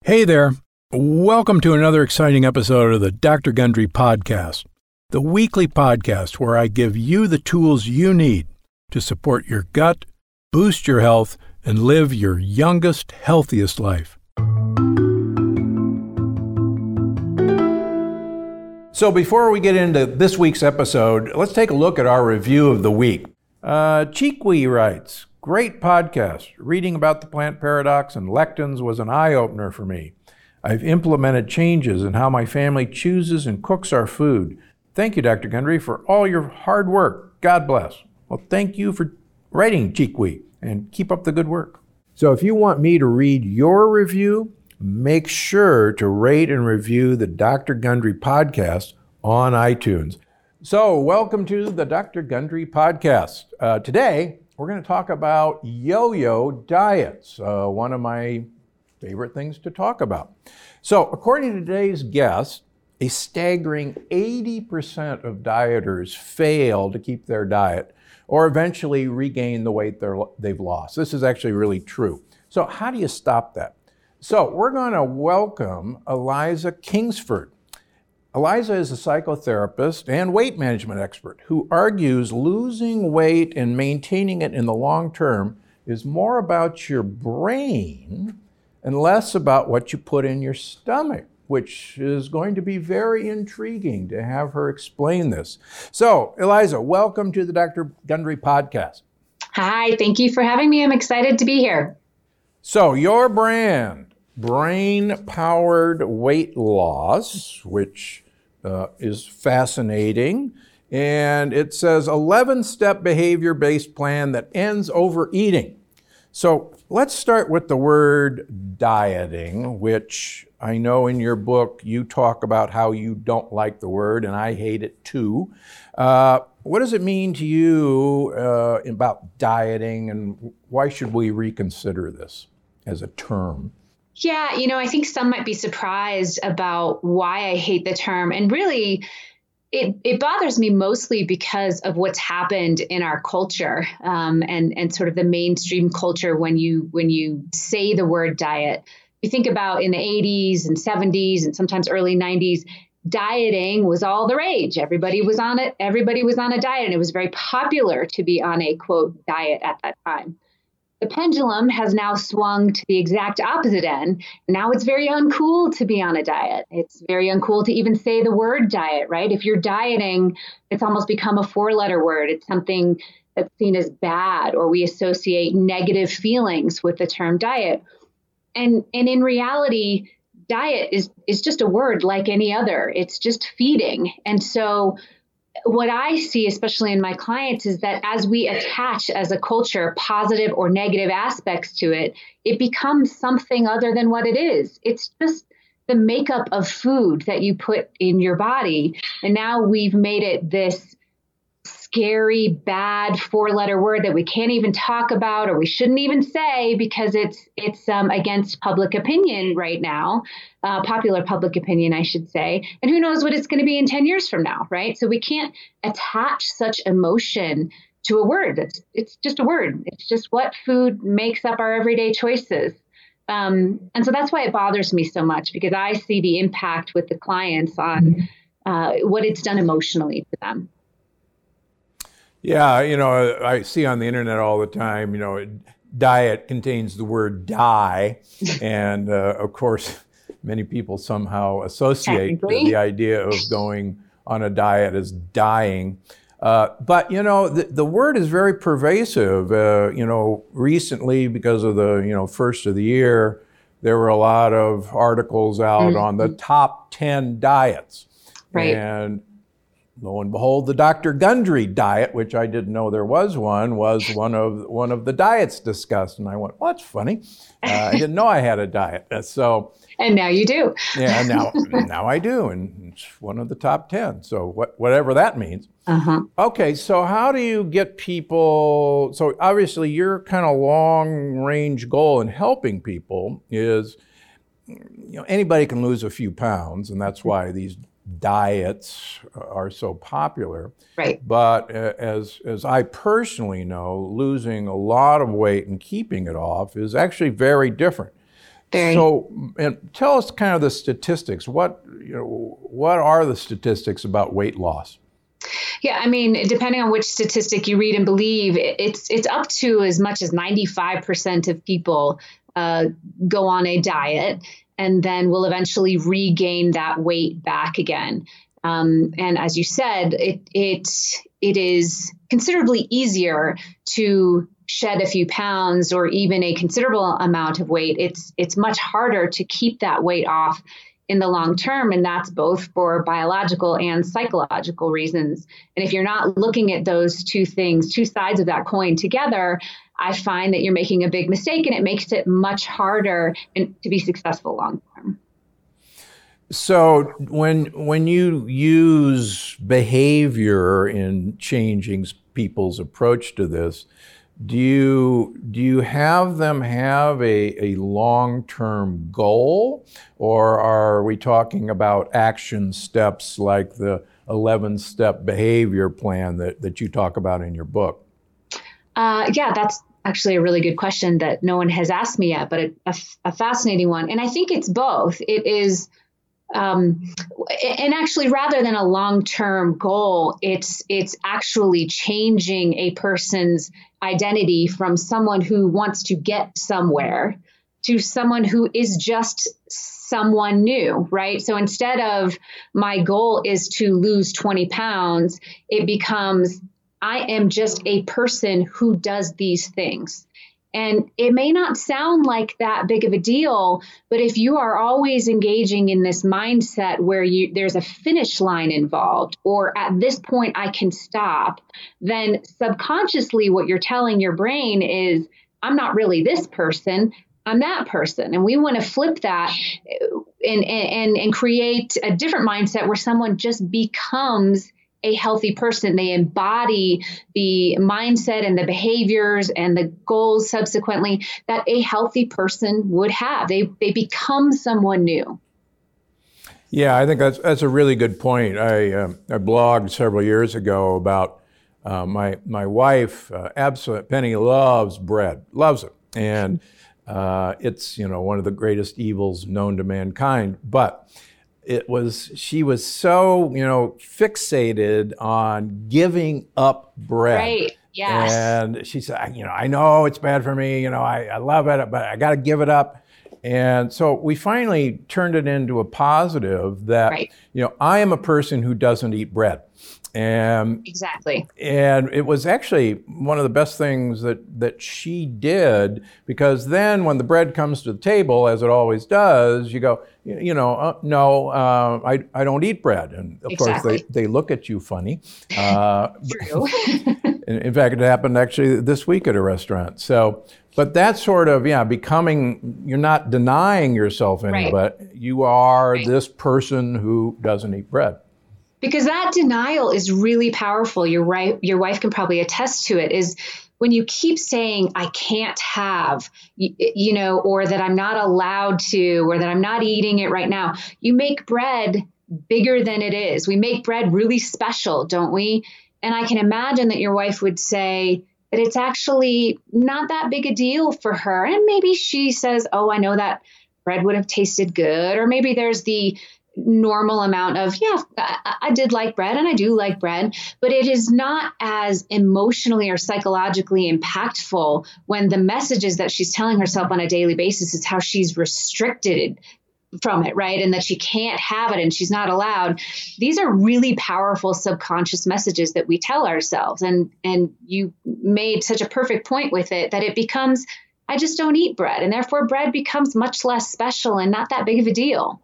Hey there. Welcome to another exciting episode of the Dr. Gundry Podcast, the weekly podcast where I give you the tools you need to support your gut, boost your health, and live your youngest, healthiest life. So before we get into this week's episode, let's take a look at our review of the week. Cheekwee writes, great podcast. Reading about the plant paradox and lectins was an eye-opener for me. I've implemented changes in how my family chooses and cooks our food. Thank you, Dr. Gundry, for all your hard work. God bless. Well, thank you for writing, Cheekwee, and keep up the good work. So if you want me to read your review, make sure to rate and review the Dr. Gundry Podcast on iTunes. So welcome to the Dr. Gundry Podcast. Today, we're going to talk about yo-yo diets, one of my favorite things to talk about. So according to today's guest, a staggering 80% of dieters fail to keep their diet or eventually regain the weight they've lost. This is actually really true. So how do you stop that? So we're going to welcome Eliza Kingsford. Eliza is a psychotherapist and weight management expert who argues losing weight and maintaining it in the long term is more about your brain and less about what you put in your stomach, which is going to be very intriguing to have her explain this. So, Eliza, welcome to the Dr. Gundry Podcast. Hi, thank you for having me. I'm excited to be here. So, your brand, Brain-Powered Weight Loss, which is fascinating, and it says 11-step behavior-based plan that ends overeating. So let's start with the word dieting, which I know in your book you talk about how you don't like the word, and I hate it too. What does it mean to you about dieting, and why should we reconsider this as a term? Yeah, I think some might be surprised about why I hate the term. And really, it bothers me mostly because of what's happened in our culture and sort of the mainstream culture when you say the word diet. You think about in the 80s and 70s and sometimes early 90s, dieting was all the rage. Everybody was on it. Everybody was on a diet, and it was very popular to be on a, quote, diet at that time. The pendulum has now swung to the exact opposite end. Now it's very uncool to be on a diet. It's very uncool to even say the word diet, right? If you're dieting, it's almost become a 4-letter word. It's something that's seen as bad, or we associate negative feelings with the term diet. And in reality, diet is just a word like any other. It's just feeding. And so what I see, especially in my clients, is that as we attach as a culture positive or negative aspects to it, it becomes something other than what it is. It's just the makeup of food that you put in your body. And now we've made it this scary, bad 4-letter word that we can't even talk about, or we shouldn't even say, because it's against public opinion right now, popular public opinion, I should say. And who knows what it's going to be in 10 years from now, right? So we can't attach such emotion to a word. It's just a word. It's just what food makes up our everyday choices. And so that's why it bothers me so much, because I see the impact with the clients on what it's done emotionally to them. Yeah, I see on the internet all the time, diet contains the word die. And of course, many people somehow associate the idea of going on a diet as dying. But, the word is very pervasive. Recently, because of the, first of the year, there were a lot of articles out on the top 10 diets. Right. And lo and behold, the Dr. Gundry diet, which I didn't know there was one of the diets discussed. And I went, well, that's funny. I didn't know I had a diet. And now you do. Yeah, now I do. And it's one of the top 10. So whatever that means. Uh-huh. Okay, so how do you get people, so obviously your kind of long range goal in helping people is, anybody can lose a few pounds, and that's why these diets are so popular. Right. But as I personally know, losing a lot of weight and keeping it off is actually very different. Very. So, and tell us kind of the statistics. What are the statistics about weight loss? Yeah, I mean, depending on which statistic you read and believe, it's up to as much as 95% of people go on a diet and then will eventually regain that weight back again. And as you said, it is considerably easier to shed a few pounds or even a considerable amount of weight. It's much harder to keep that weight off in the long term. And that's both for biological and psychological reasons. And if you're not looking at those two things, two sides of that coin together, I find that you're making a big mistake, and it makes it much harder to be successful long term. So when you use behavior in changing people's approach to this, do you have them have a long-term goal, or are we talking about action steps like the 11-step behavior plan that you talk about in your book? Yeah, that's actually a really good question that no one has asked me yet, but a fascinating one. And I think it's both. It is, and actually, rather than a long-term goal, it's actually changing a person's identity from someone who wants to get somewhere to someone who is just someone new, right? So instead of my goal is to lose 20 pounds, it becomes I am just a person who does these things. And it may not sound like that big of a deal, but if you are always engaging in this mindset where there's a finish line involved, or at this point I can stop, then subconsciously what you're telling your brain is, I'm not really this person, I'm that person. And we want to flip that and create a different mindset where someone just becomes a healthy person. They embody the mindset and the behaviors and the goals subsequently that a healthy person would have. They become someone new. Yeah, I think that's a really good point. I blogged several years ago about my wife. Penny loves bread, loves it, and it's one of the greatest evils known to mankind. But she was so, fixated on giving up bread. Right. Yes. And she said, I know it's bad for me. I love it, but I got to give it up. And so we finally turned it into a positive that, right. I am a person who doesn't eat bread. And exactly. And it was actually one of the best things that she did, because then when the bread comes to the table, as it always does, you go, no, I don't eat bread. And of exactly. course, they look at you funny. True. In fact, it happened actually this week at a restaurant. So, but that sort of, becoming, you're not denying yourself any, right. but you are right. this person who doesn't eat bread. Because that denial is really powerful. Your wife can probably attest to it, is when you keep saying, I can't have, or that I'm not allowed to, or that I'm not eating it right now, you make bread bigger than it is. We make bread really special, don't we? And I can imagine that your wife would say that it's actually not that big a deal for her. And maybe she says, oh, I know that bread would have tasted good. Or maybe there's the normal amount of, I did like bread and I do like bread, but it is not as emotionally or psychologically impactful when the messages that she's telling herself on a daily basis is how she's restricted from it, right? And that she can't have it and she's not allowed. These are really powerful subconscious messages that we tell ourselves. And you made such a perfect point with it that it becomes, I just don't eat bread. And therefore bread becomes much less special and not that big of a deal.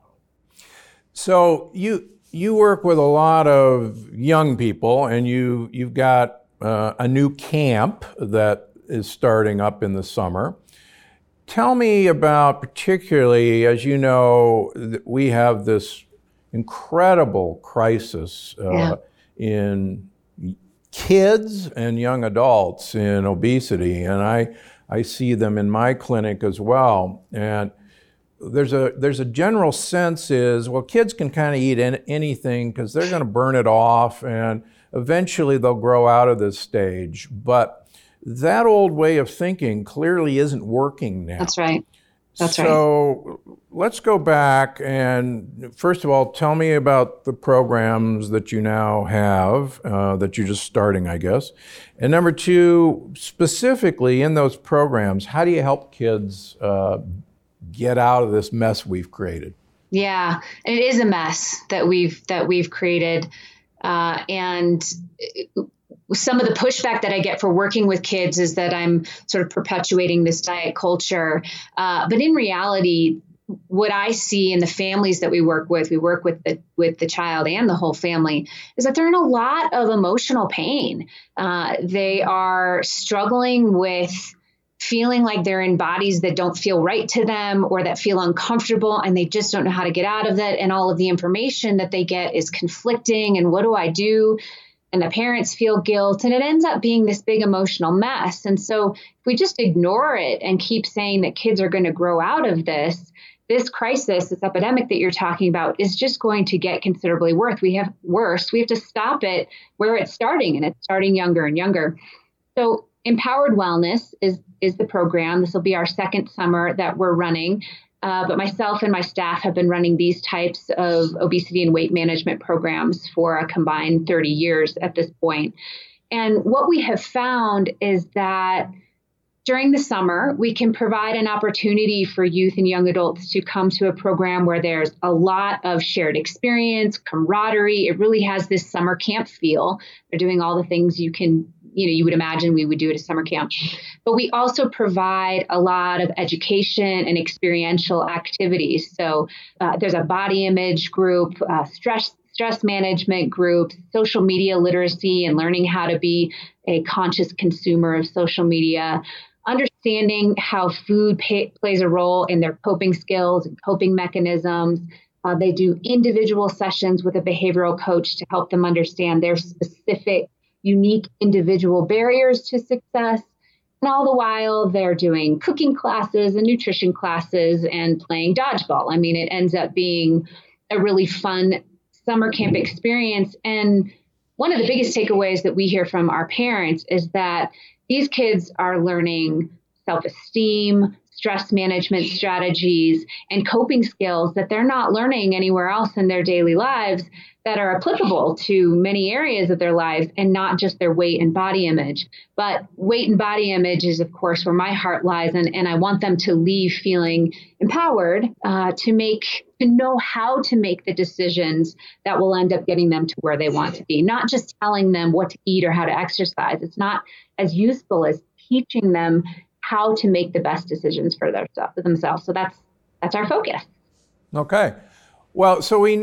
So you work with a lot of young people, and you've got a new camp that is starting up in the summer. Tell me about, particularly, as you know, we have this incredible crisis in kids and young adults in obesity, and I see them in my clinic as well. And there's a general sense is, well, kids can kind of eat anything because they're going to burn it off, and eventually they'll grow out of this stage. But that old way of thinking clearly isn't working now. That's right. That's right. So let's go back and first of all, tell me about the programs that you now have, that you're just starting, I guess. And number two, specifically in those programs, how do you help kids get out of this mess we've created? Yeah, and it is a mess that we've created, and some of the pushback that I get for working with kids is that I'm sort of perpetuating this diet culture. But in reality, what I see in the families that we work with the child and the whole family, is that they're in a lot of emotional pain. They are struggling with feeling like they're in bodies that don't feel right to them or that feel uncomfortable, and they just don't know how to get out of that. And all of the information that they get is conflicting. And what do I do? And the parents feel guilt, and it ends up being this big emotional mess. And so if we just ignore it and keep saying that kids are going to grow out of this crisis, this epidemic that you're talking about, is just going to get considerably worse. We have to stop it where it's starting, and it's starting younger and younger. So Empowered Wellness is the program. This will be our second summer that we're running. But myself and my staff have been running these types of obesity and weight management programs for a combined 30 years at this point. And what we have found is that during the summer, we can provide an opportunity for youth and young adults to come to a program where there's a lot of shared experience, camaraderie. It really has this summer camp feel. They're doing all the things you would imagine we would do at a summer camp. But we also provide a lot of education and experiential activities. So there's a body image group, stress management group, social media literacy and learning how to be a conscious consumer of social media, understanding how food plays a role in their coping skills and coping mechanisms. They do individual sessions with a behavioral coach to help them understand their specific unique individual barriers to success. And all the while, they're doing cooking classes and nutrition classes and playing dodgeball. I mean, it ends up being a really fun summer camp experience. And one of the biggest takeaways that we hear from our parents is that these kids are learning self-esteem, stress management strategies, and coping skills that they're not learning anywhere else in their daily lives, that are applicable to many areas of their lives and not just their weight and body image. But weight and body image is, of course, where my heart lies. And I want them to leave feeling empowered to know how to make the decisions that will end up getting them to where they want to be, not just telling them what to eat or how to exercise. It's not as useful as teaching them how to make the best decisions for themselves. So that's our focus. Okay. Well, so we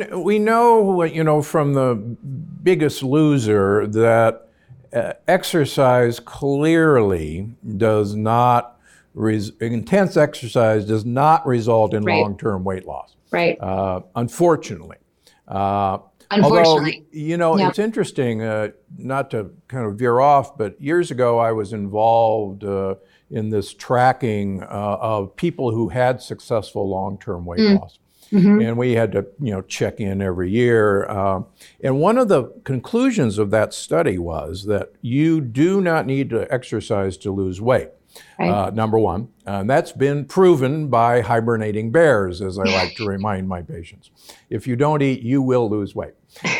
know, from the Biggest Loser that exercise clearly does not, intense exercise does not result in long-term weight loss. Right. Unfortunately. Unfortunately. Although, it's interesting, not to kind of veer off, but years ago I was involved in this tracking of people who had successful long-term weight loss. Mm-hmm. And we had to, check in every year. And one of the conclusions of that study was that you do not need to exercise to lose weight. Right. Number one, and that's been proven by hibernating bears, as I like to remind my patients. If you don't eat, you will lose weight.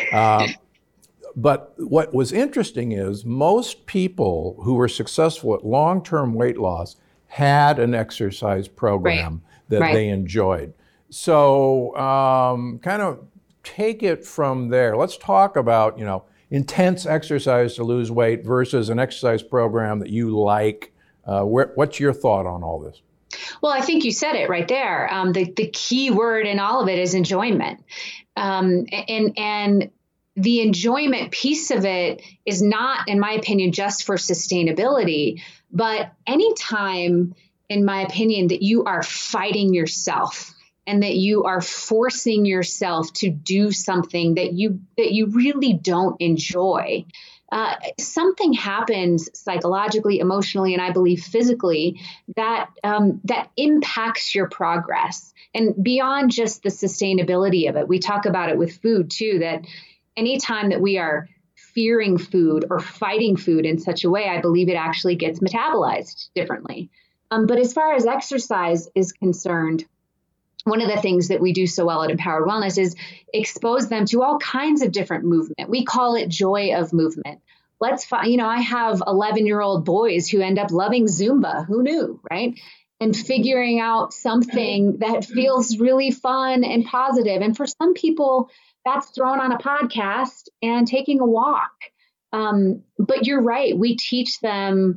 But what was interesting is most people who were successful at long-term weight loss had an exercise program that they enjoyed. So kind of take it from there. Let's talk about, intense exercise to lose weight versus an exercise program that you like. What's your thought on all this? Well, I think you said it right there. The key word in all of it is enjoyment. And the enjoyment piece of it is not, in my opinion, just for sustainability, but anytime, in my opinion, that you are fighting yourself and that you are forcing yourself to do something that you really don't enjoy, something happens psychologically, emotionally, and I believe physically that impacts your progress. And beyond just the sustainability of it, we talk about it with food too, that anytime that we are fearing food or fighting food in such a way, I believe it actually gets metabolized differently. But as far as exercise is concerned, one of the things that we do so well at Empowered Wellness is expose them to all kinds of different movement. We call it joy of movement. I have 11-year-old boys who end up loving Zumba. Who knew, right? And figuring out something that feels really fun and positive. And for some people, that's thrown on a podcast and taking a walk. But you're right. We teach them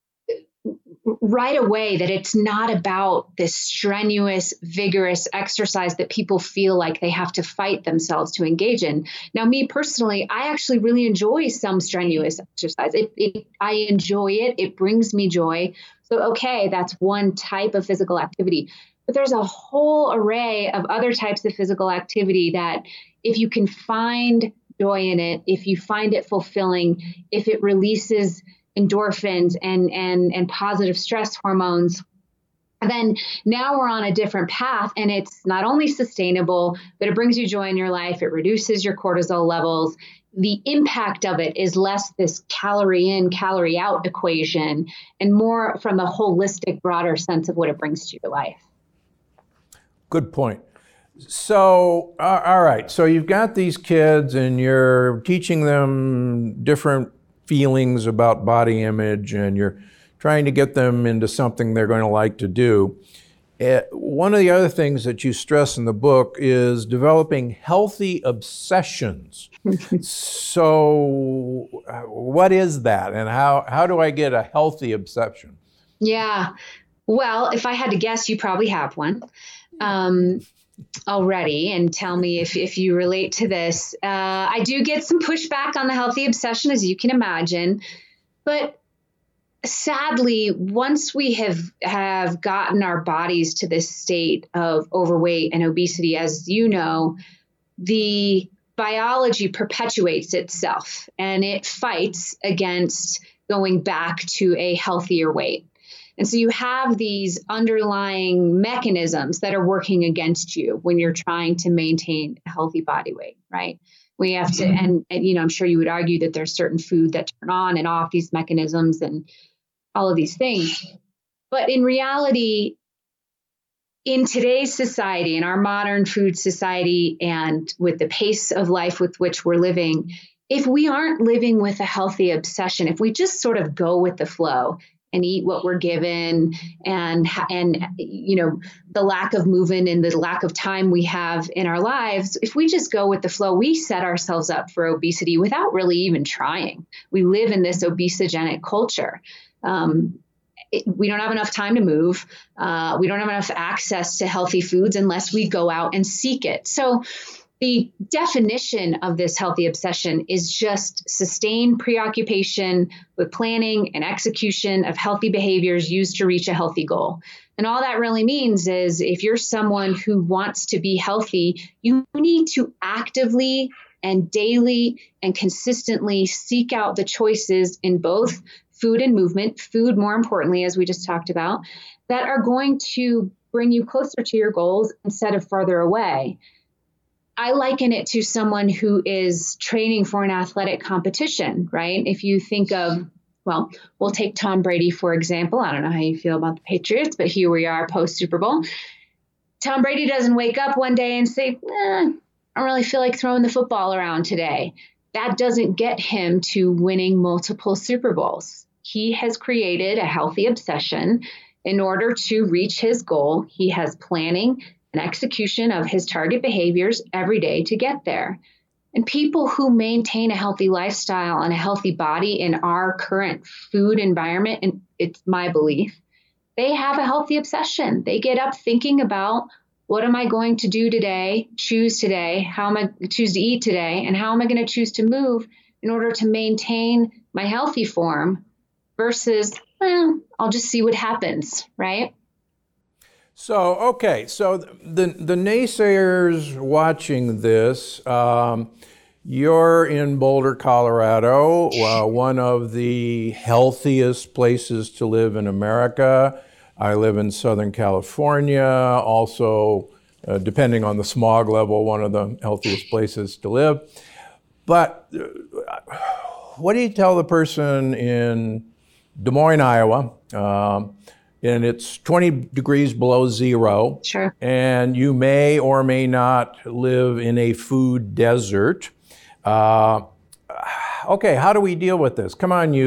right away that it's not about this strenuous, vigorous exercise that people feel like they have to fight themselves to engage in. Now, me personally, I actually really enjoy some strenuous exercise. I enjoy it. It brings me joy. So, okay, that's one type of physical activity. But there's a whole array of other types of physical activity that if you can find joy in it, if you find it fulfilling, if it releases endorphins and positive stress hormones, then now we're on a different path, and it's not only sustainable, but it brings you joy in your life. It reduces your cortisol levels. The impact of it is less this calorie in, calorie out equation, and more from a holistic, broader sense of what it brings to your life. Good point. So, all right. So you've got these kids and you're teaching them different feelings about body image, and you're trying to get them into something they're going to like to do. One of the other things that you stress in the book is developing healthy obsessions. So what is that, and how do I get a healthy obsession? Yeah. Well, if I had to guess, you probably have one already, and tell me if you relate to this. I do get some pushback on the healthy obsession, as you can imagine, but sadly, once we have gotten our bodies to this state of overweight and obesity, as you know, the biology perpetuates itself and it fights against going back to a healthier weight. And so you have these underlying mechanisms that are working against you when you're trying to maintain a healthy body weight, right? We have to, and I'm sure you would argue that there's certain food that turn on and off these mechanisms and all of these things. But in reality, in today's society, in our modern food society, and with the pace of life with which we're living, if we aren't living with a healthy obsession, if we just sort of go with the flow and eat what we're given, and the lack of movement and the lack of time we have in our lives, if we just go with the flow, we set ourselves up for obesity without really even trying. We live in this obesogenic culture. We don't have enough time to move. We don't have enough access to healthy foods unless we go out and seek it. So the definition of this healthy obsession is just sustained preoccupation with planning and execution of healthy behaviors used to reach a healthy goal. And all that really means is if you're someone who wants to be healthy, you need to actively and daily and consistently seek out the choices in both food and movement, food more importantly, as we just talked about, that are going to bring you closer to your goals instead of further away. I liken it to someone who is training for an athletic competition, right? If you think of, well, we'll take Tom Brady, for example. I don't know how you feel about the Patriots, but here we are post Super Bowl. Tom Brady doesn't wake up one day and say, I don't really feel like throwing the football around today. That doesn't get him to winning multiple Super Bowls. He has created a healthy obsession in order to reach his goal. He has planning and execution of his target behaviors every day to get there. And people who maintain a healthy lifestyle and a healthy body in our current food environment, and it's my belief, they have a healthy obsession. They get up thinking about, what am I going to do today, choose today, how am I choose to eat today, and how am I going to choose to move in order to maintain my healthy form versus, I'll just see what happens, right? So, okay, so the naysayers watching this, you're in Boulder, Colorado, one of the healthiest places to live in America. I live in Southern California, also, depending on the smog level, one of the healthiest places to live. But what do you tell the person in Des Moines, Iowa, and it's 20 degrees below zero. Sure. And you may or may not live in a food desert. Okay, how do we deal with this? Come on,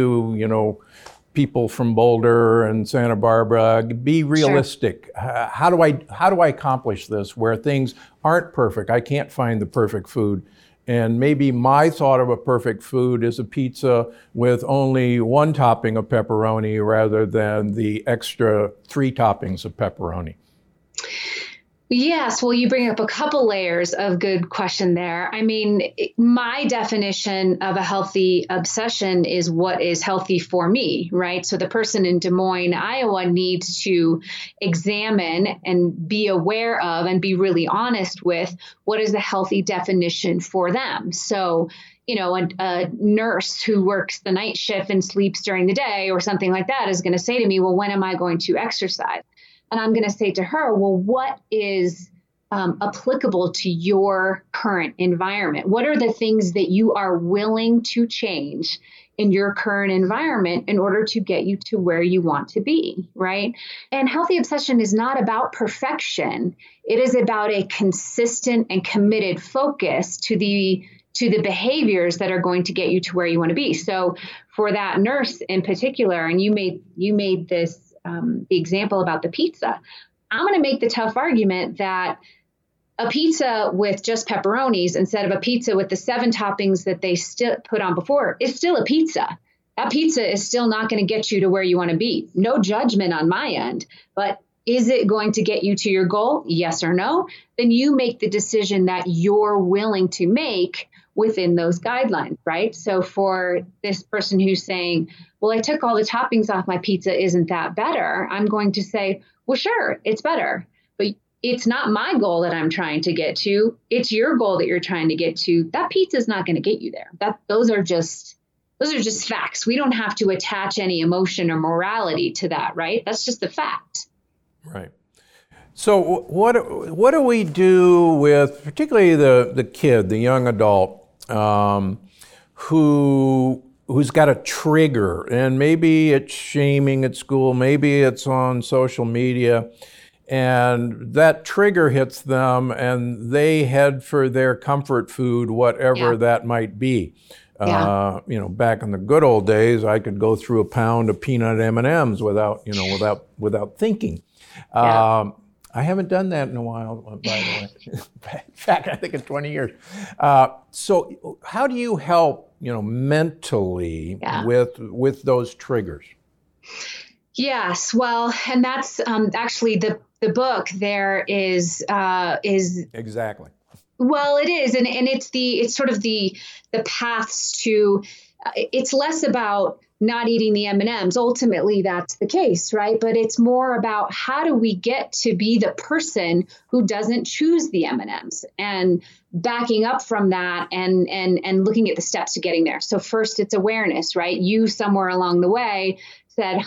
people from Boulder and Santa Barbara, be realistic. Sure. How do I accomplish this where things aren't perfect? I can't find the perfect food. And maybe my thought of a perfect food is a pizza with only one topping of pepperoni rather than the extra 3 toppings of pepperoni. Yes, well, you bring up a couple layers of good question there. I mean, my definition of a healthy obsession is what is healthy for me, right? So the person in Des Moines, Iowa needs to examine and be aware of and be really honest with what is the healthy definition for them. So, a nurse who works the night shift and sleeps during the day or something like that is going to say to me, well, when am I going to exercise? And I'm going to say to her, well, what is applicable to your current environment? What are the things that you are willing to change in your current environment in order to get you to where you want to be, right? And healthy obsession is not about perfection. It is about a consistent and committed focus to the behaviors that are going to get you to where you want to be. So for that nurse in particular, and you made this the example about the pizza, I'm going to make the tough argument that a pizza with just pepperonis instead of a pizza with the 7 toppings that they still put on before is still a pizza. That pizza is still not going to get you to where you want to be. No judgment on my end, but is it going to get you to your goal? Yes or no? Then you make the decision that you're willing to make within those guidelines, right? So for this person who's saying, well, I took all the toppings off my pizza, isn't that better? I'm going to say, well, sure, it's better, but it's not my goal that I'm trying to get to. It's your goal that you're trying to get to. That pizza is not going to get you there. Those are just facts. We don't have to attach any emotion or morality to that, right? That's just a fact. Right. So what do we do with particularly the kid, the young adult, who's got a trigger, and maybe it's shaming at school, maybe it's on social media, and that trigger hits them and they head for their comfort food, whatever that might be. Back in the good old days, I could go through a pound of peanut M&Ms without thinking. I haven't done that in a while, by the way. In fact, I think it's 20 years. So how do you help, mentally with those triggers? Yes, well, and that's actually the book there is exactly. Well, it is, and it's sort of the paths to. It's less about not eating the M&Ms. Ultimately, that's the case, right? But it's more about how do we get to be the person who doesn't choose the M&Ms, and backing up from that and looking at the steps to getting there. So first, it's awareness, right? You somewhere along the way said,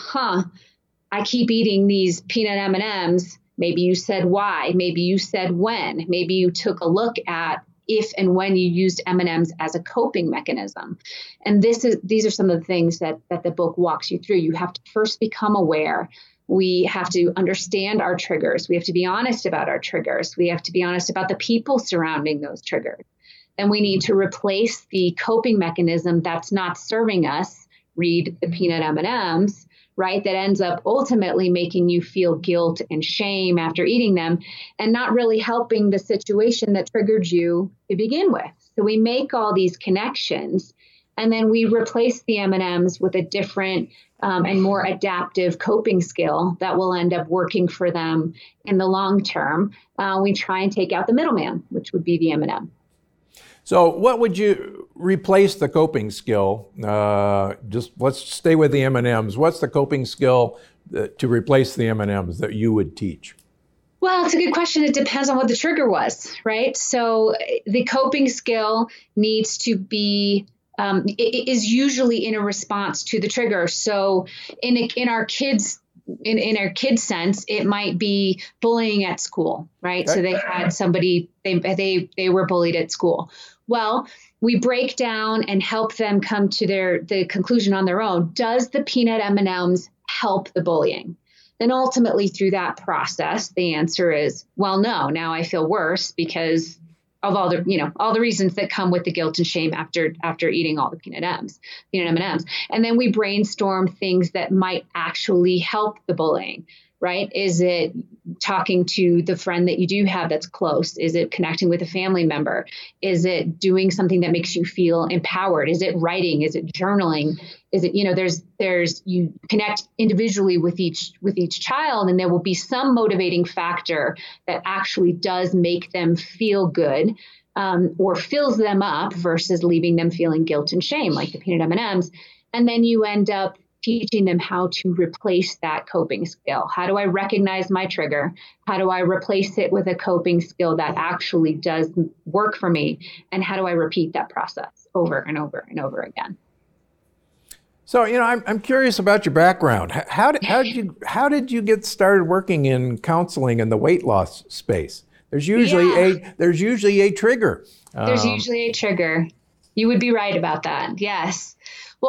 I keep eating these peanut M&Ms. Maybe you said why. Maybe you said when. Maybe you took a look at if and when you used M&Ms as a coping mechanism. And these are some of the things that the book walks you through. You have to first become aware. We have to understand our triggers. We have to be honest about our triggers. We have to be honest about the people surrounding those triggers. Then we need to replace the coping mechanism that's not serving us, read the peanut M&Ms, right? That ends up ultimately making you feel guilt and shame after eating them and not really helping the situation that triggered you to begin with. So we make all these connections and then we replace the M&Ms with a different and more adaptive coping skill that will end up working for them in the long term. We try and take out the middleman, which would be the M&M. So what would you replace the coping skill? Just let's stay with the M&Ms. What's the coping skill to replace the M&Ms that you would teach? Well, it's a good question. It depends on what the trigger was, right? So the coping skill needs to be, it is usually in a response to the trigger. So in our kids' sense, it might be bullying at school, right? Okay. So they had somebody, they were bullied at school. Well, we break down and help them come to the conclusion on their own. Does the peanut M&Ms help the bullying? then ultimately through that process, the answer is, well, no, now I feel worse because of all the reasons that come with the guilt and shame after eating all the peanut M&Ms. And then we brainstorm things that might actually help the bullying, right? Is it talking to the friend that you do have that's close? Is it connecting with a family member? Is it doing something that makes you feel empowered? Is it writing? Is it journaling? Is it, there's you connect individually with each child, and there will be some motivating factor that actually does make them feel good, or fills them up versus leaving them feeling guilt and shame, like the peanut M&Ms. And then you end up teaching them how to replace that coping skill. How do I recognize my trigger? How do I replace it with a coping skill that actually does work for me? And how do I repeat that process over and over and over again? So, I'm curious about your background. How did you get started working in counseling in the weight loss space? There's usually a trigger. There's usually a trigger. You would be right about that. Yes. Well,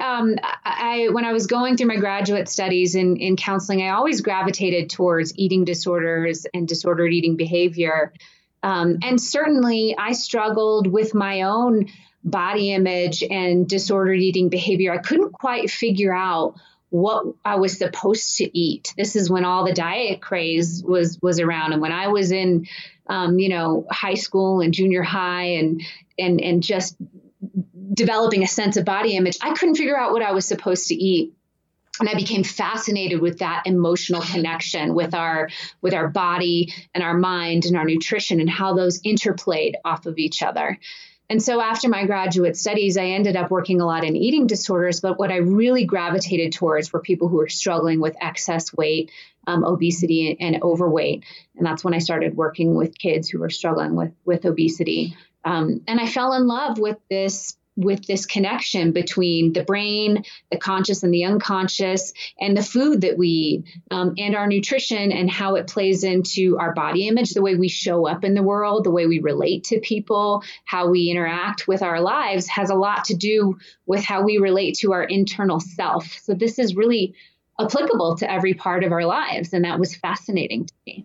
I when I was going through my graduate studies in counseling, I always gravitated towards eating disorders and disordered eating behavior. And certainly I struggled with my own body image and disordered eating behavior. I couldn't quite figure out what I was supposed to eat. This is when all the diet craze was around. And when I was in, high school and junior high and just developing a sense of body image, I couldn't figure out what I was supposed to eat. And I became fascinated with that emotional connection with our body and our mind and our nutrition and how those interplayed off of each other. And so after my graduate studies, I ended up working a lot in eating disorders. But what I really gravitated towards were people who were struggling with excess weight, obesity, and overweight. And that's when I started working with kids who were struggling with obesity. And I fell in love with this connection between the brain, the conscious and the unconscious, and the food that we eat, and our nutrition and how it plays into our body image, the way we show up in the world, the way we relate to people, how we interact with our lives has a lot to do with how we relate to our internal self. So this is really applicable to every part of our lives. And that was fascinating to me.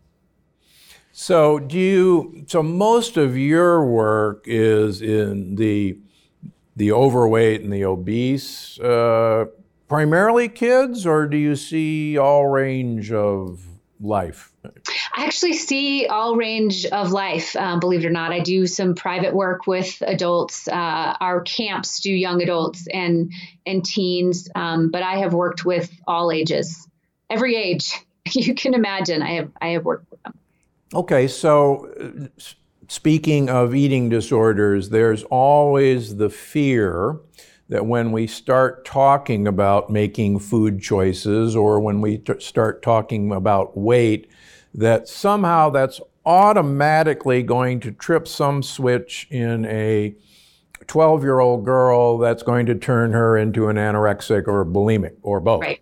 So most of your work is in the overweight and the obese, primarily kids, or do you see all range of life? I actually see all range of life, believe it or not. I do some private work with adults. Our camps do young adults and teens, but I have worked with all ages, every age you can imagine. I have worked with them. Okay, so speaking of eating disorders, there's always the fear that when we start talking about making food choices or when we start talking about weight, that somehow that's automatically going to trip some switch in a 12-year-old girl that's going to turn her into an anorexic or a bulimic or both. Right.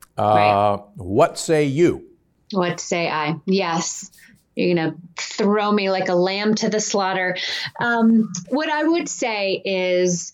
What say you? What say I? Yes. You're going to throw me like a lamb to the slaughter. What I would say is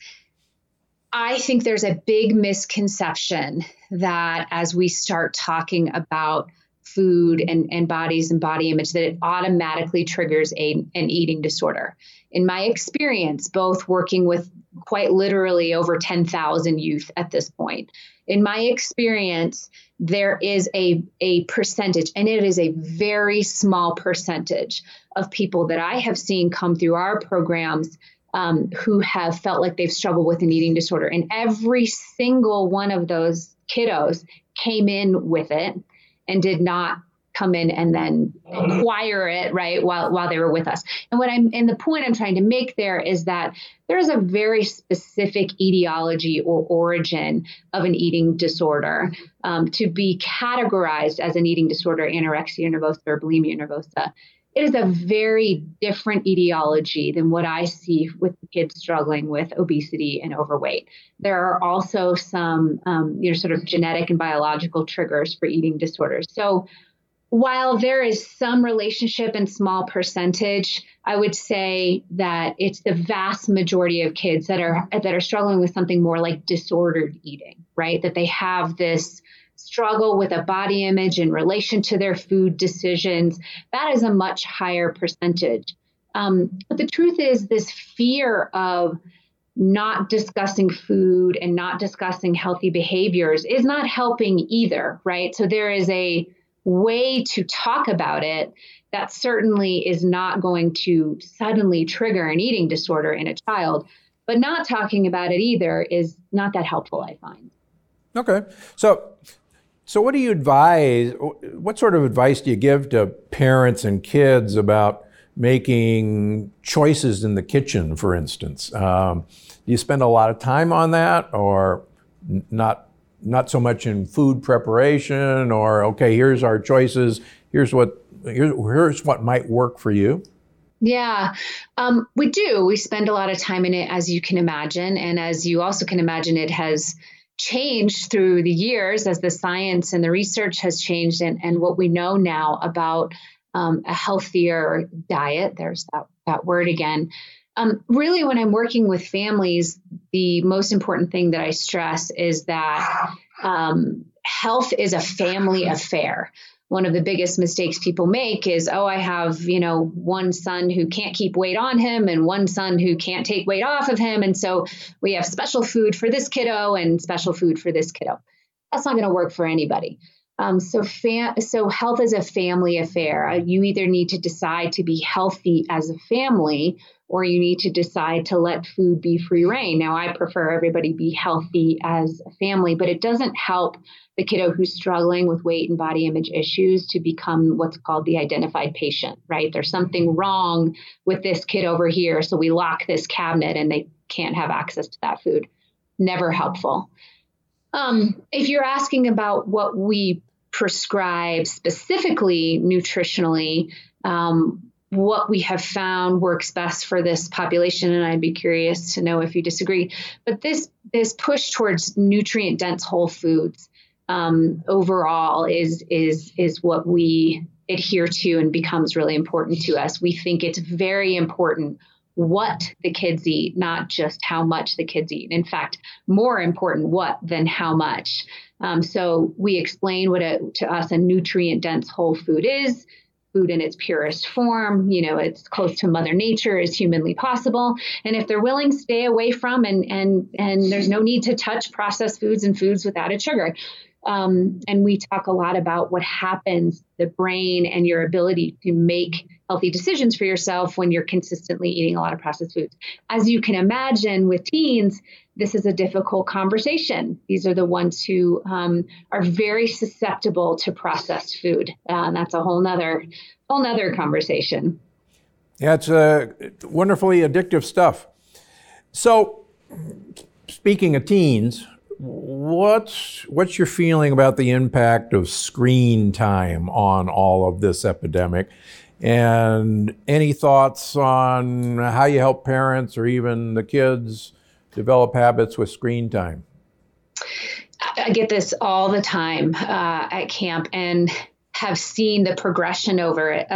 I think there's a big misconception that as we start talking about food and bodies and body image, that it automatically triggers an eating disorder. In my experience, both working with quite literally over 10,000 youth at this point, in my experience, there is a percentage, and it is a very small percentage of people that I have seen come through our programs who have felt like they've struggled with an eating disorder. And every single one of those kiddos came in with it and did not come in and then acquire it, right, while they were with us. And the point I'm trying to make there is that there's a very specific etiology or origin of an eating disorder to be categorized as an eating disorder, anorexia nervosa or bulimia nervosa. It is a very different etiology than what I see with the kids struggling with obesity and overweight. There are also some, sort of genetic and biological triggers for eating disorders. So while there is some relationship and small percentage, I would say that it's the vast majority of kids that are struggling with something more like disordered eating, right? That they have this struggle with a body image in relation to their food decisions, that is a much higher percentage. But the truth is, this fear of not discussing food and not discussing healthy behaviors is not helping either, right? So there is a way to talk about it that certainly is not going to suddenly trigger an eating disorder in a child, but not talking about it either is not that helpful, I find. Okay. So what do you advise? What sort of advice do you give to parents and kids about making choices in the kitchen, for instance? Do you spend a lot of time on that, or not so much in food preparation, or, okay, here's our choices, here's what might work for you? Yeah, we do. We spend a lot of time in it, as you can imagine. And as you also can imagine, it has changed through the years as the science and the research has changed, and what we know now about a healthier diet. There's that word again. Really, when I'm working with families, the most important thing that I stress is that health is a family affair. One of the biggest mistakes people make is, I have, one son who can't keep weight on him and one son who can't take weight off of him. And so we have special food for this kiddo and special food for this kiddo. That's not going to work for anybody. So health is a family affair. You either need to decide to be healthy as a family, or you need to decide to let food be free reign. Now, I prefer everybody be healthy as a family, but it doesn't help the kiddo who's struggling with weight and body image issues to become what's called the identified patient, right? There's something wrong with this kid over here, so we lock this cabinet and they can't have access to that food. Never helpful. If you're asking about what we prescribe specifically nutritionally, what we have found works best for this population, and I'd be curious to know if you disagree, but this push towards nutrient-dense whole foods overall is what we adhere to and becomes really important to us. We think it's very important what the kids eat, not just how much the kids eat. In fact, more important what than how much. So we explain to us a nutrient-dense whole food is. Food in its purest form, it's close to Mother Nature as humanly possible. And if they're willing, stay away from and there's no need to touch processed foods and foods with added sugar. And we talk a lot about what happens to the brain and your ability to make healthy decisions for yourself when you're consistently eating a lot of processed foods. As you can imagine with teens, this is a difficult conversation. These are the ones who are very susceptible to processed food. And that's a whole nother conversation. Yeah, it's wonderfully addictive stuff. So, speaking of teens, what's your feeling about the impact of screen time on all of this epidemic? And any thoughts on how you help parents or even the kids develop habits with screen time? I get this all the time at camp and have seen the progression of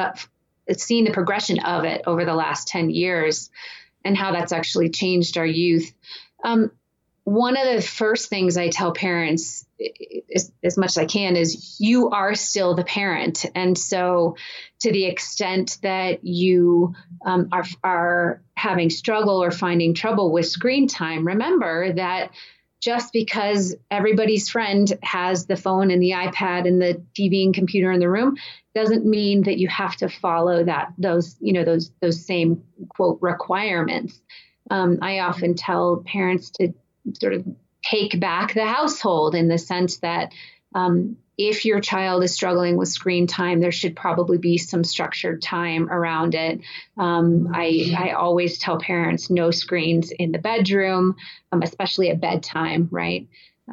it over the last 10 years and how that's actually changed our youth. One of the first things I tell parents, as much as I can, is you are still the parent. And so to the extent that you are having struggle or finding trouble with screen time, remember that just because everybody's friend has the phone and the iPad and the TV and computer in the room doesn't mean that you have to follow those same quote requirements. I often tell parents to sort of take back the household in the sense that if your child is struggling with screen time, there should probably be some structured time around it. I always tell parents no screens in the bedroom, especially at bedtime, right?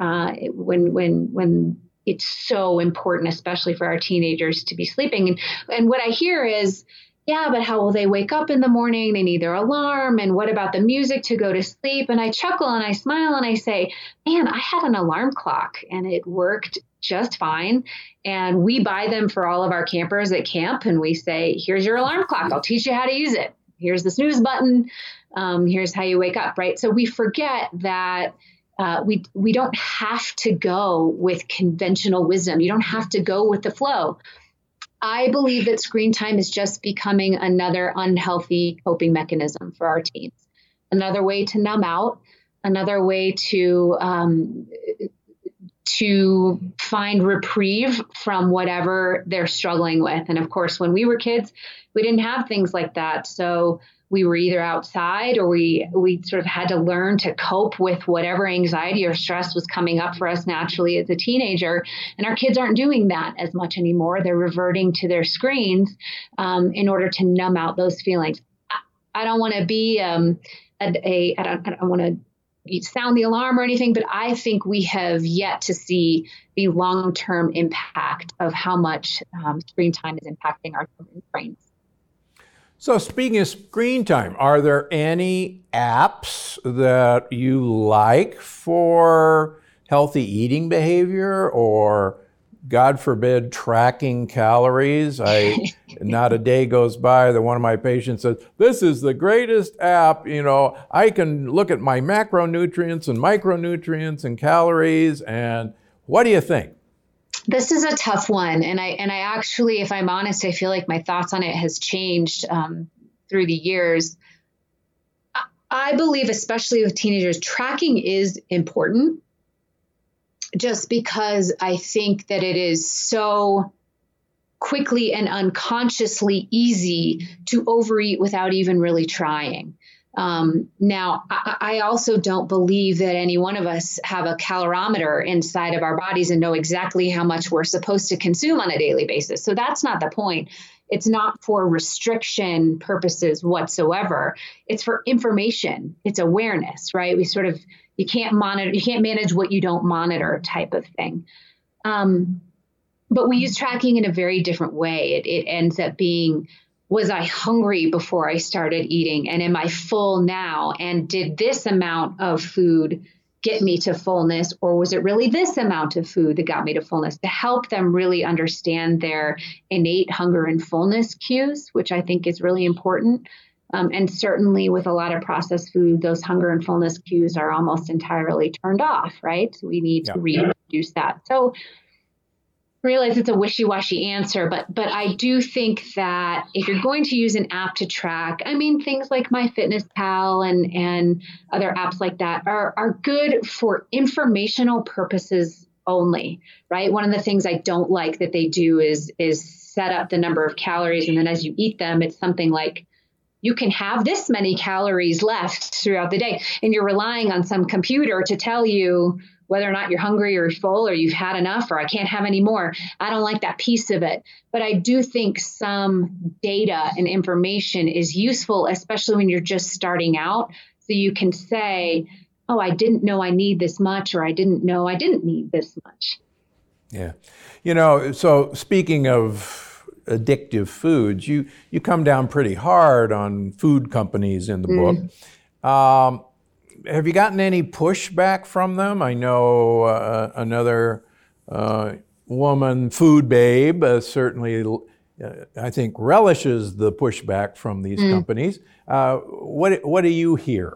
When it's so important, especially for our teenagers, to be sleeping. And what I hear is, yeah, but how will they wake up in the morning? They need their alarm. And what about the music to go to sleep? And I chuckle and I smile and I say, man, I had an alarm clock and it worked just fine. And we buy them for all of our campers at camp. And we say, here's your alarm clock. I'll teach you how to use it. Here's the snooze button. Here's how you wake up, right? So we forget that We don't have to go with conventional wisdom. You don't have to go with the flow. I believe that screen time is just becoming another unhealthy coping mechanism for our teens, another way to numb out, another way to find reprieve from whatever they're struggling with. And of course, when we were kids, we didn't have things like that. So we were either outside or we sort of had to learn to cope with whatever anxiety or stress was coming up for us naturally as a teenager. And our kids aren't doing that as much anymore. They're reverting to their screens in order to numb out those feelings. I don't want to be I don't want to sound the alarm or anything, but I think we have yet to see the long-term impact of how much screen time is impacting our children's brains. So speaking of screen time, are there any apps that you like for healthy eating behavior or, God forbid, tracking calories? Not a day goes by that one of my patients says, this is the greatest app, I can look at my macronutrients and micronutrients and calories. And what do you think? This is a tough one. And I actually, if I'm honest, I feel like my thoughts on it has changed through the years. I believe, especially with teenagers, tracking is important just because I think that it is so quickly and unconsciously easy to overeat without even really trying. Now, I also don't believe that any one of us have a calorimeter inside of our bodies and know exactly how much we're supposed to consume on a daily basis. So that's not the point. It's not for restriction purposes whatsoever. It's for information. It's awareness, right? You can't manage what you don't monitor type of thing. But we use tracking in a very different way. It ends up being, was I hungry before I started eating? And am I full now? And did this amount of food get me to fullness? Or was it really this amount of food that got me to fullness? To help them really understand their innate hunger and fullness cues, which I think is really important. And certainly with a lot of processed food, those hunger and fullness cues are almost entirely turned off, right? So we need to reduce that. So I realize it's a wishy-washy answer, but I do think that if you're going to use an app to track, things like MyFitnessPal and other apps like that are good for informational purposes only, right? One of the things I don't like that they do is set up the number of calories, and then as you eat them, it's something like, you can have this many calories left throughout the day, and you're relying on some computer to tell you whether or not you're hungry or full or you've had enough or I can't have any more. I don't like that piece of it. But I do think some data and information is useful, especially when you're just starting out. So you can say, oh, I didn't know I need this much, or I didn't know I didn't need this much. Yeah. So speaking of addictive foods, you come down pretty hard on food companies in the book. Have you gotten any pushback from them? I know another woman, Food Babe, certainly, I think, relishes the pushback from these companies. What do you hear?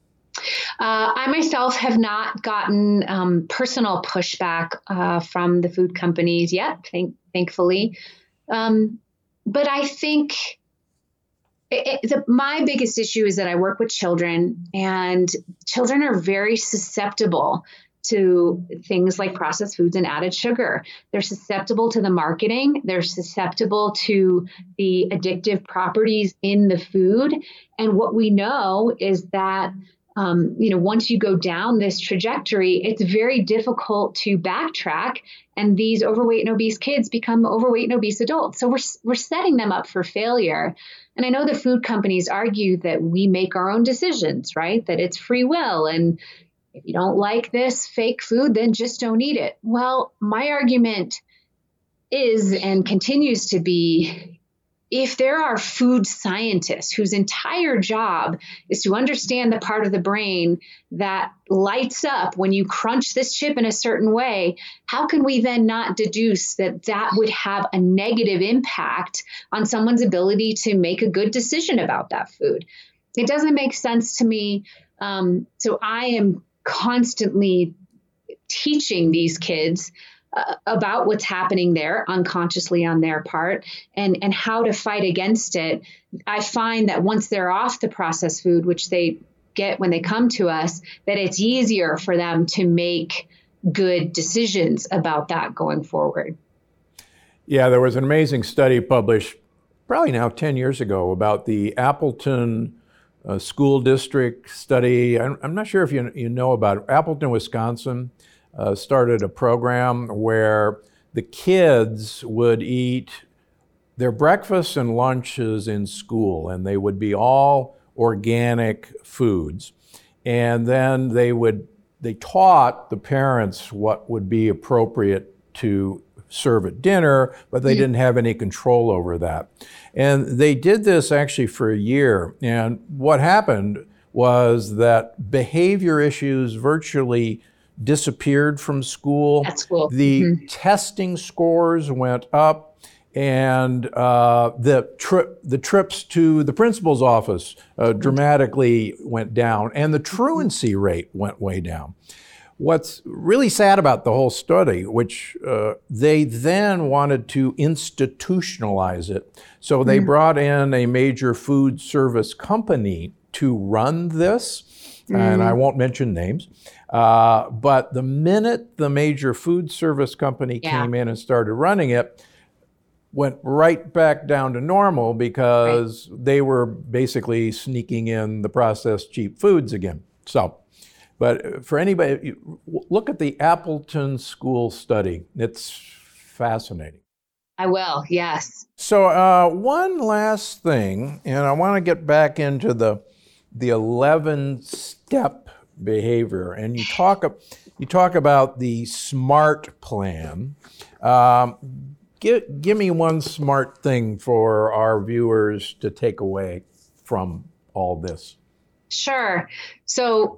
I myself have not gotten personal pushback from the food companies yet, thankfully. But I think my biggest issue is that I work with children, and children are very susceptible to things like processed foods and added sugar. They're susceptible to the marketing. They're susceptible to the addictive properties in the food. And what we know is that once you go down this trajectory, it's very difficult to backtrack, and these overweight and obese kids become overweight and obese adults. So we're setting them up for failure. And I know the food companies argue that we make our own decisions, right? That it's free will. And if you don't like this fake food, then just don't eat it. Well, my argument is and continues to be, if there are food scientists whose entire job is to understand the part of the brain that lights up when you crunch this chip in a certain way, how can we then not deduce that would have a negative impact on someone's ability to make a good decision about that food? It doesn't make sense to me. So I am constantly teaching these kids about what's happening there unconsciously on their part and how to fight against it. I find that once they're off the processed food, which they get when they come to us, that it's easier for them to make good decisions about that going forward. Yeah, there was an amazing study published probably now 10 years ago about the Appleton school district study. I'm not sure if you know about it. Appleton, Wisconsin started a program where the kids would eat their breakfasts and lunches in school, and they would be all organic foods. And then they taught the parents what would be appropriate to serve at dinner, but they didn't have any control over that. And they did this actually for a year. And what happened was that behavior issues virtually disappeared from school. At school. The testing scores went up, and the trips to the principal's office dramatically went down, and the truancy rate went way down. What's really sad about the whole study, which they then wanted to institutionalize it, so they brought in a major food service company to run this, and I won't mention names, but the minute the major food service company came in and started running it, went right back down to normal because they were basically sneaking in the processed cheap foods again. So. But for anybody, look at the Appleton school study. It's fascinating. I will, yes. So one last thing, and I want to get back into the 11-step behavior. And you talk about the SMART plan. Give me one smart thing for our viewers to take away from all this. Sure. So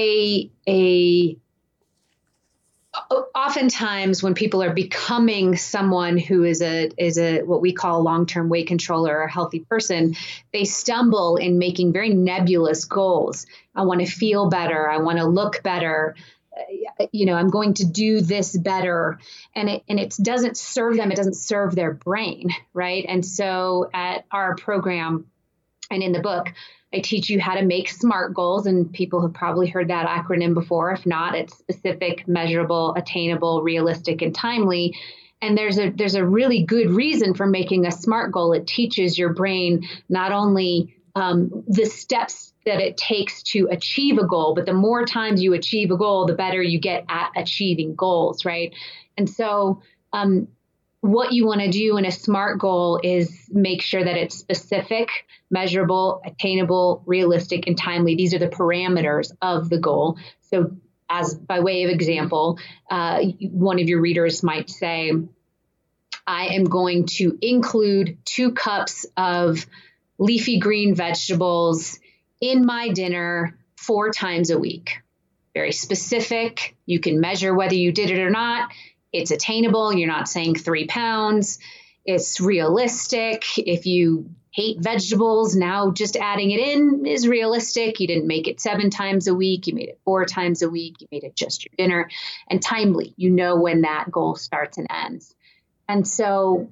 oftentimes when people are becoming someone who is a what we call a long-term weight controller or a healthy person, they stumble in making very nebulous goals. I want to feel better. I want to look better. I'm going to do this better. And it doesn't serve them. It doesn't serve their brain. Right. And so at our program and in the book, I teach you how to make SMART goals, and people have probably heard that acronym before. If not, it's specific, measurable, attainable, realistic, and timely. And there's a really good reason for making a SMART goal. It teaches your brain not only the steps that it takes to achieve a goal, but the more times you achieve a goal, the better you get at achieving goals, right? And so what you want to do in a SMART goal is make sure that it's specific, measurable, attainable, realistic, and timely. These are the parameters of the goal. So as by way of example, one of your readers might say, I am going to include 2 cups of leafy green vegetables in my dinner 4 times a week. Very specific. You can measure whether you did it or not. It's attainable. You're not saying 3 pounds. It's realistic. If you hate vegetables, now just adding it in is realistic. You didn't make it 7 times a week. You made it 4 times a week. You made it just your dinner. And timely. You know when that goal starts and ends. And so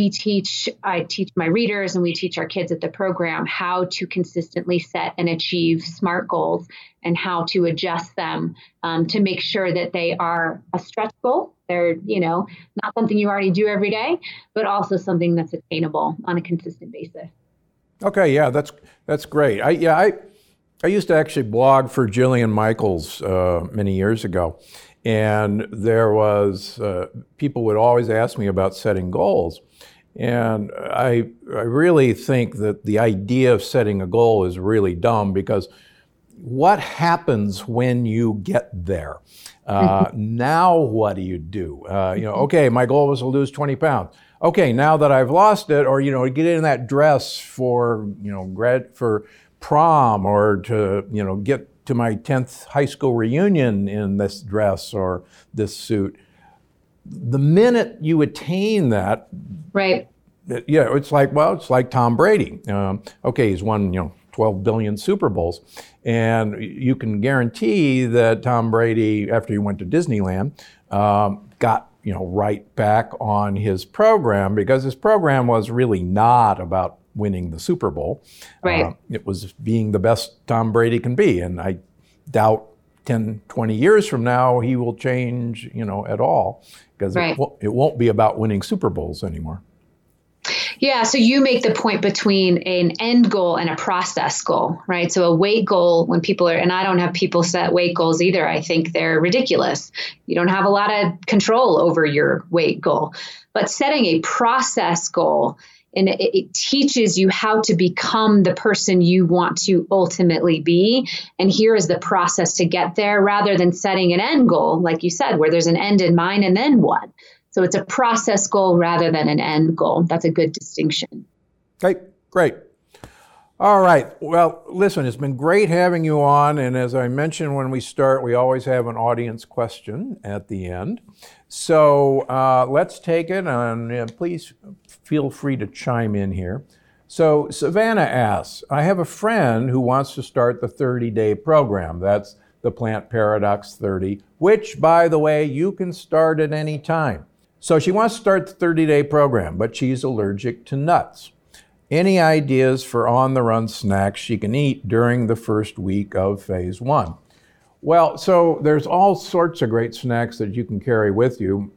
I teach my readers and we teach our kids at the program how to consistently set and achieve SMART goals and how to adjust them to make sure that they are a stretch goal. They're, not something you already do every day, but also something that's attainable on a consistent basis. Okay, yeah, that's great. I used to actually blog for Jillian Michaels many years ago. And there was, people would always ask me about setting goals. And I really think that the idea of setting a goal is really dumb, because what happens when you get there? Now what do you do? Okay, my goal was to lose 20 pounds. Okay, now that I've lost it, or, get in that dress for, for prom, or to, get to my 10th high school reunion in this dress or this suit. The minute you attain that, right? It's like Tom Brady. Okay, he's won, 12 billion Super Bowls. And you can guarantee that Tom Brady, after he went to Disneyland, got right back on his program, because his program was really not about winning the Super Bowl. Right. It was being the best Tom Brady can be. And I doubt 10, 20 years from now he will change, at all, because it won't be about winning Super Bowls anymore. Yeah, so you make the point between an end goal and a process goal, right? So a weight goal, when people and I don't have people set weight goals either. I think they're ridiculous. You don't have a lot of control over your weight goal. But setting a process goal, and it teaches you how to become the person you want to ultimately be. And here is the process to get there, rather than setting an end goal, like you said, where there's an end in mind and then what. So it's a process goal rather than an end goal. That's a good distinction. Okay, great. All right. Well, listen, it's been great having you on. And as I mentioned when we start, we always have an audience question at the end. So let's take it, and please feel free to chime in here. So Savannah asks, I have a friend who wants to start the 30-day program. That's the Plant Paradox 30, which, by the way, you can start at any time. So she wants to start the 30-day program, but she's allergic to nuts. Any ideas for on-the-run snacks she can eat during the first week of phase 1? Well, so there's all sorts of great snacks that you can carry with you.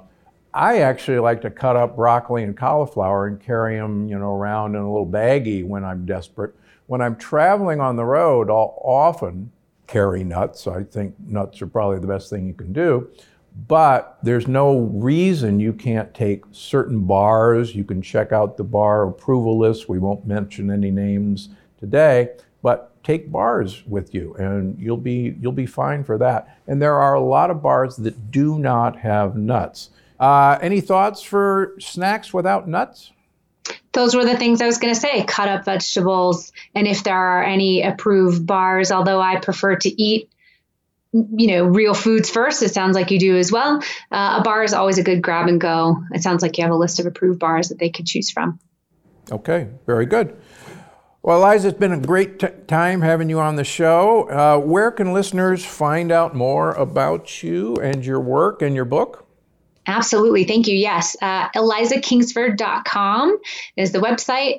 I actually like to cut up broccoli and cauliflower and carry them, around in a little baggie when I'm desperate. When I'm traveling on the road, I'll often carry nuts. I think nuts are probably the best thing you can do. But there's no reason you can't take certain bars. You can check out the bar approval list. We won't mention any names today, but take bars with you, and you'll be fine for that. And there are a lot of bars that do not have nuts. Any thoughts for snacks without nuts? Those were the things I was going to say, cut up vegetables. And if there are any approved bars, although I prefer to eat real foods first. It sounds like you do as well. A bar is always a good grab and go. It sounds like you have a list of approved bars that they could choose from. Okay, very good. Well, Eliza, it's been a great time having you on the show. Where can listeners find out more about you and your work and your book? Absolutely. Thank you. Yes. ElizaKingsford.com is the website.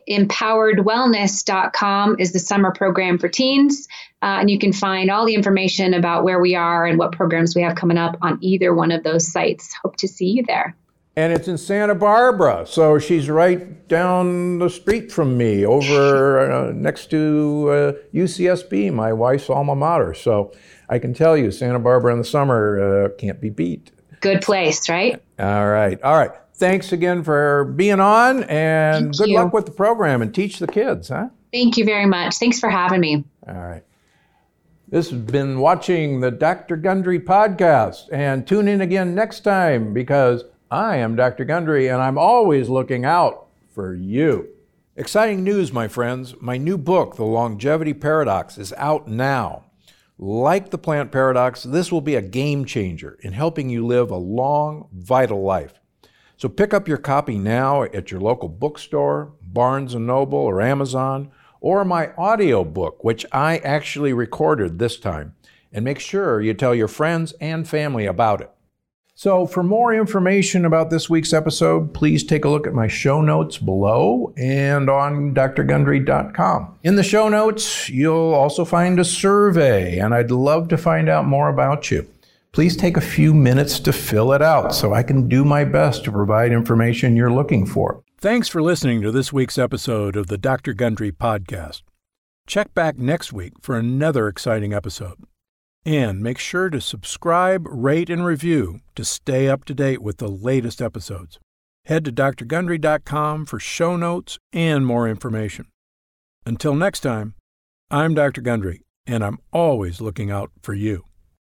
EmpoweredWellness.com is the summer program for teens. And you can find all the information about where we are and what programs we have coming up on either one of those sites. Hope to see you there. And it's in Santa Barbara. So she's right down the street from me, over next to UCSB, my wife's alma mater. So I can tell you, Santa Barbara in the summer can't be beat. Good place, right? All right. Thanks again for being on, and good luck with the program, and teach the kids, huh? Thank you very much. Thanks for having me. All right. This has been watching the Dr. Gundry podcast, and tune in again next time, because I am Dr. Gundry, and I'm always looking out for you. Exciting news, my friends. My new book, The Longevity Paradox, is out now. Like the Plant Paradox, this will be a game changer in helping you live a long, vital life. So pick up your copy now at your local bookstore, Barnes & Noble, or Amazon, or my audio book, which I actually recorded this time. And make sure you tell your friends and family about it. So for more information about this week's episode, please take a look at my show notes below and on drgundry.com. In the show notes, you'll also find a survey, and I'd love to find out more about you. Please take a few minutes to fill it out so I can do my best to provide information you're looking for. Thanks for listening to this week's episode of the Dr. Gundry podcast. Check back next week for another exciting episode. And make sure to subscribe, rate, and review to stay up to date with the latest episodes. Head to drgundry.com for show notes and more information. Until next time, I'm Dr. Gundry, and I'm always looking out for you.